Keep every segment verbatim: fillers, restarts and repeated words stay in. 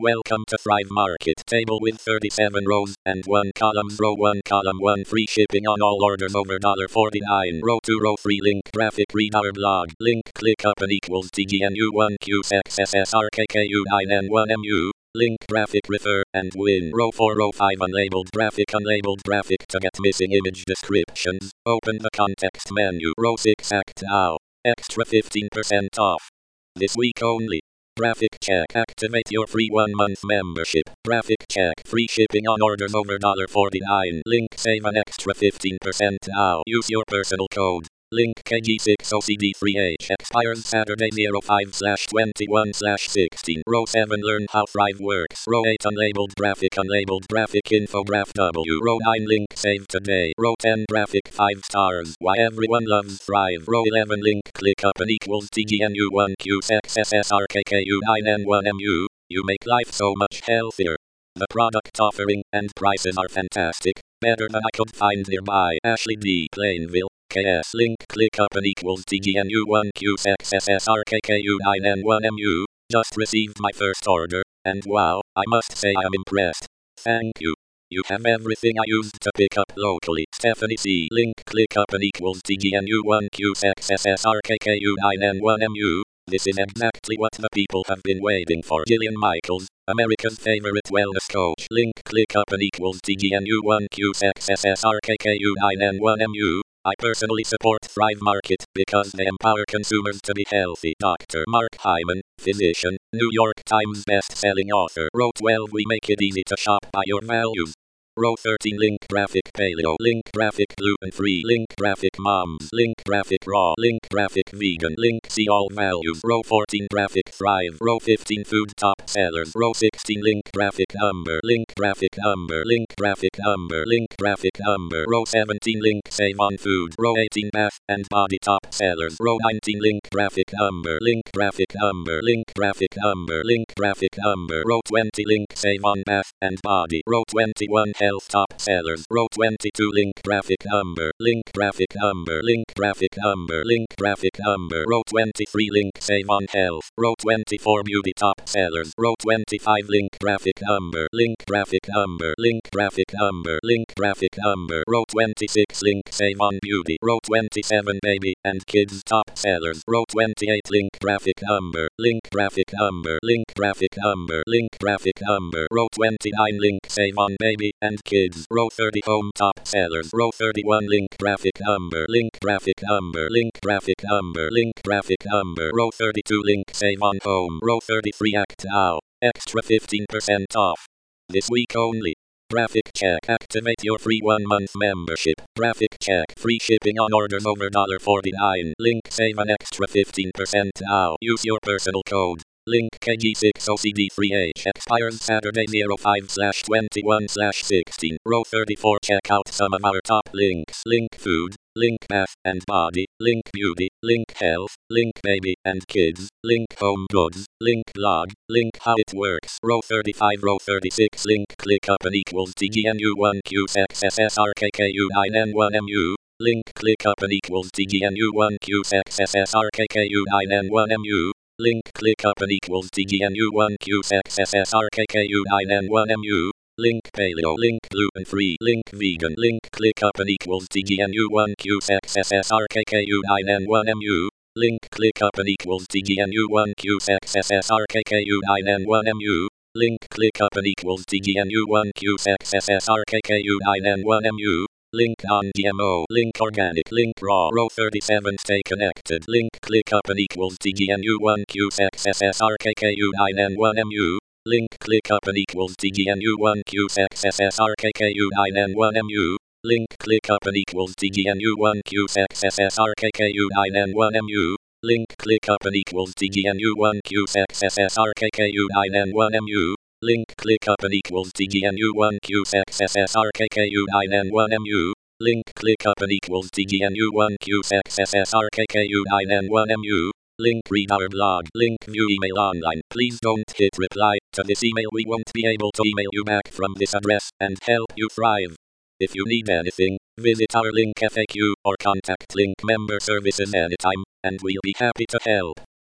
Welcome to Thrive Market. Table with thirty-seven rows and one columns. Row one, column one, free shipping on all orders over forty-nine. Row two, row three, link graphic. Read our blog. Link click up and equals T G N U one Q X S S R K K U nine N one M U. Link graphic, refer and win. Row four, row five, unlabeled graphic. Unlabeled graphic to get missing image descriptions. Open the context menu. Row six, act now. Extra fifteen percent off. This week only. Graphic check. Activate your free one month membership. Graphic check. Free shipping on orders over forty-nine. Link save an extra fifteen percent now. Use your personal code. Link K G six O C D three H expires Saturday oh five twenty-one sixteen. Row seven, learn how Thrive works. Row eight, unlabeled graphic. Unlabeled graphic infograph W. Row nine, link save today. Row ten, graphic five stars. Why everyone loves Thrive. Row eleven, link click up and equals T G N U one Q X S S R K K U nine N one M U. You make life so much healthier. The product offering and prices are fantastic. Better than I could find nearby. Ashley D. Plainville. K S link click up and equals T G N U one Q X S S R K K U nine N one M U. Just received my first order, and wow, I must say I am impressed. Thank you. You have everything I used to pick up locally. Stephanie C. link click up and equals T G N U one Q X S S R K K U nine N one M U. This is exactly what the people have been waiting for. Jillian Michaels, America's favorite wellness coach. Link click up and equals T G N U one Q X S S R K K U nine N one M U. I personally support Thrive Market because they empower consumers to be healthy. Doctor Mark Hyman, physician, New York Times best-selling author. Row twelve, we make it easy to shop by your values. Row thirteen, link graphic paleo. Link graphic gluten-free. Link graphic moms. Link graphic raw. Link graphic vegan. Link see all values. Row fourteen, graphic thrive. Row fifteen, food top sellers. Row sixteen, link graphic number. Link graphic number. Link graphic number. Link graphic number. Row seventeen, link save on food. Row eighteen, bath and body top sellers. Row nineteen, link graphic number. Link graphic number. Link graphic number. Link graphic number. Row twenty, link save on bath and body. Row twenty-one, health top sellers. Row twenty-two, link graphic number. Link graphic number. Link graphic number. Link graphic number. Row twenty-three, link save on health. Row twenty-four, beauty top sellers. Row twenty-five, link graphic number. Link graphic number. Link graphic number. Link graphic number. Row twenty-six, link save on beauty. Row twenty-seven, baby and kids top sellers. Row twenty-eight, link graphic number. Link graphic number. Link graphic number. Link graphic number. Row twenty-nine, link save on baby and kids. Row thirty, home top sellers. Row thirty-one, link graphic number. Link graphic number. Link graphic number. Link graphic number. Row thirty-two, link save on home. Row thirty-three, act now. Extra fifteen percent off. This week only. Graphic check. Activate your free one month membership. Graphic check. Free shipping on orders over forty-nine. Link save an extra fifteen percent now. Use your personal code. Link K G six O C D three H expires Saturday oh five twenty-one sixteen. Row thirty-four, check out some of our top links. Link food. Link bath and body. Link beauty. Link health. Link baby and kids. Link home goods. Link blog. Link how it works. Row thirty-five, row thirty-six, link click up and equals T G N U one Q X S S R K K U nine N one M U. Link click up and equals T G N U one Q X S S R K K U nine N one M U. Link click up and equals T G N U one Q X S S R K K U nine N one M U. Link paleo. Link gluten-free. Link vegan. Link click up and equals T G N U one Q X S S R K K U nine N one M U. Link click up and equals T G N U one Q X S S R K K U nine N one M U. Link click up and equals T G N U one Q X S S R K K U nine N one M U. Link non-G M O. Link organic. Link raw. Row thirty-seven, stay connected. Link click up and equals T G N U one Q X S S R K K U nine N one M U. Link click up and equals T G N U one Q X S S R K K U nine N one M U. Link click up and equals T G N U one Q X S S R K K U nine N one M U. Link click up and equals T G N U one Q X S S R K K U nine N one M U. Link click up and equals T G N U one Q X S S R K K U nine N one M U. Link click up and equals T G N U one Q X S S R K K U nine N one M U. Link read our blog. Link view email online. Please don't hit reply to this email. We won't be able to email you back from this address and help you thrive. If you need anything, visit our link F A Q or contact Link Member Services anytime, and we'll be happy to help.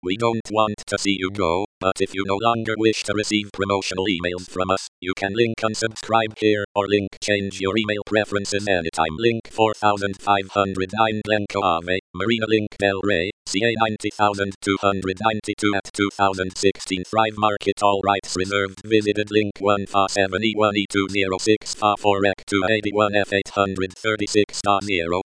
We don't want to see you go, but if you no longer wish to receive promotional emails from us, you can link unsubscribe here, or link change your email preferences anytime. Link four thousand five hundred nine Glencoe Ave, Marina Link Del Rey, C A ninety thousand two hundred ninety-two at two thousand sixteen Thrive Market. All rights reserved. Visited link one F A seven E one E two zero six F A four E C two eighty-one F eight thirty-six zero